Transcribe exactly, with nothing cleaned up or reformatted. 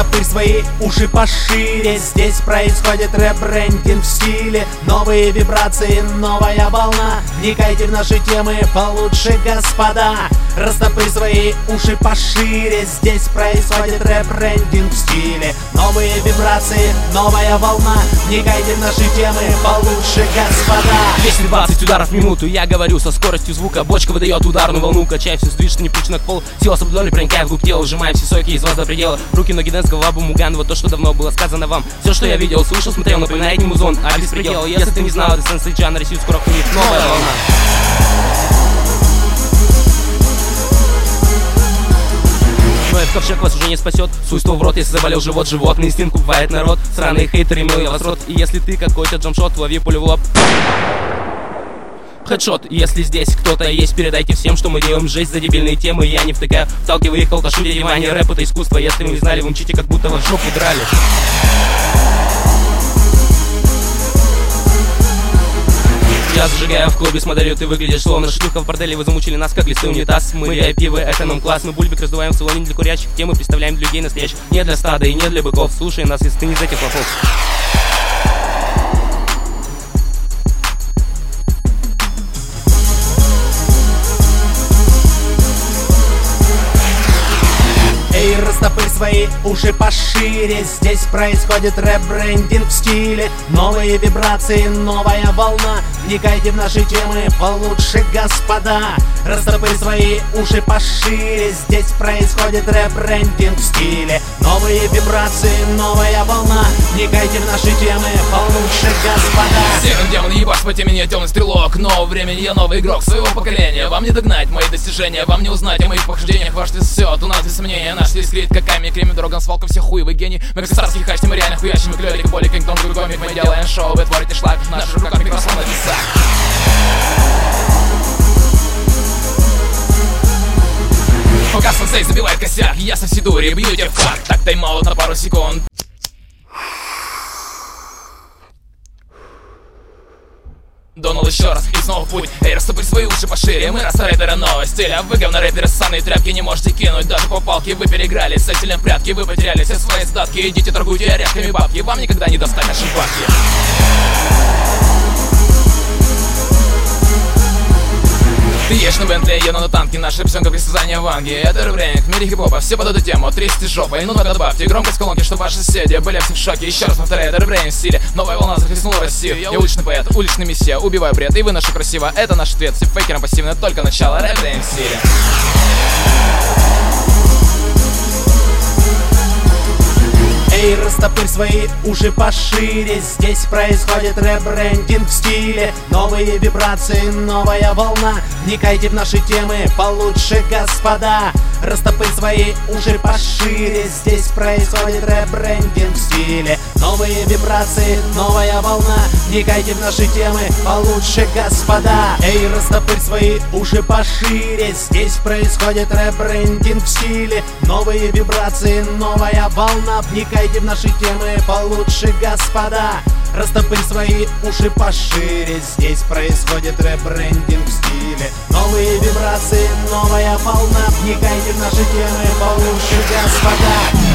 Растопырь свои уши пошире. Здесь происходит ребрендинг в стиле. Новые вибрации, новая волна. Вникайте в наши темы получше, господа. Растопырь свои уши пошире. Здесь происходит ребрендинг в стиле. Новые вибрации, новая волна. Вникайте в наши темы получше, господа. двести двадцать ударов в минуту, я говорю со скоростью звука. Бочка выдает ударную волну, качай все сдвижется непричинно к полу. Сила соблюдали, проникая вглубь тела, сжимая все соки из вас до предела. Руки, ноги, дэнс, голова, бумуган, вот то, что давно было сказано вам. Все, что я видел, слышал, смотрел, напоминает не музон, а без предела. Если ты не знал, это Сенсей Джан, Россию скоро хунит новая волна. Но этот ковчег вас уже не спасет. Суйство в рот, если заболел живот. Животный инстинкт убивает народ. Сраные хейтеры, мил я вас рот. И если ты какой-то джамшот, лови пулю в лоб. Хедшот, если здесь кто-то есть, передайте всем, что мы делаем жесть за дебильные темы. Я не втыкаю, вталкиваю их к алкашу, деревание, рэп это искусство. Если вы не знали, вы мчите, как будто вас в жопу драли. Я зажигаю в клубе с моделью, ты выглядишь словно шлюха в борделе. Вы замучили нас, как листы унитаз. Мы ви ай пи, вы эконом-класс. Мы бульбик раздуваем в салоне для курящих. Темы представляем для людей настоящих. Не для стада и не для быков. Слушай нас, если ты не из этих лохов. Эй, растопырь свои уши пошире. Здесь происходит ребрендинг в стиле. Новые вибрации, новая волна. Вникайте в наши темы получше, господа. Растопырь свои уши пошире. Здесь происходит ребрендинг в стиле. Новые вибрации, новая волна. Вникайте в наши темы получше, господа. Северный демон, ебашь по теме, я темный стрелок. Нового времени, я новый игрок своего поколения. Вам не догнать мои достижения, вам не узнать о моих похождениях. Ваш твист все, у нас без сомнения. Наш твист клеит как камень, кремень, дорога, свалка, все хуевый гений. Мы как царский хач, мы реально хуячим, мы клёли, как боли, кингтон, другой миг. Мы делаем шоу, вы творите шлак. В наших руках микрофон на весах. Пока Сенсей забивает косяк, я со всей дури бью тебя в фак. Так, тайм-аут на пару секунд. Донал еще раз, и снова в путь. Эй, растопырь свои уши пошире. Мы растарейтеры нового стиля. Вы говно рэперы, ссаные тряпки не можете кинуть даже по палке. Вы переиграли с этим прятки. Вы потеряли все свои статки. Идите торгуйте орешками бабки. Вам никогда не достать наши бабки. Ты ешь на Бентли, еду на танке, наша псенка присязания ванги. Это ребрендинг в мире хип-хопа, все под эту тему, трясти жопой. Ну-ка добавьте громкость колонки, чтобы ваши соседи были все в шоке. Еще раз повторяю, это ребрендинг в стиле. Новая волна захлестнула Россию. Я уличный поэт, уличный мессия, убиваю бред, и выношу красиво. Это наш ответ, с фейкером пассивно, только начало. Ребрендинг в стиле. Эй, растопырь свои уши пошире. Здесь происходит ребрендинг в стиле. Новые вибрации, новая волна. Вникайте в наши темы получше, господа. Растопырь свои уши пошире. Здесь происходит ребрендинг в стиле. Новые вибрации, новая волна. Вникайте в наши темы получше, господа. Эй, растопырь свои уши пошире. Здесь происходит ребрендинг в стиле. Новые вибрации, новая волна. Вникайте в наши темы получше, господа. Растопырь свои уши пошире. Здесь происходит ребрендинг в стиле. Новые вибрации, новая волна. Вникайте в наши темы получше, господа.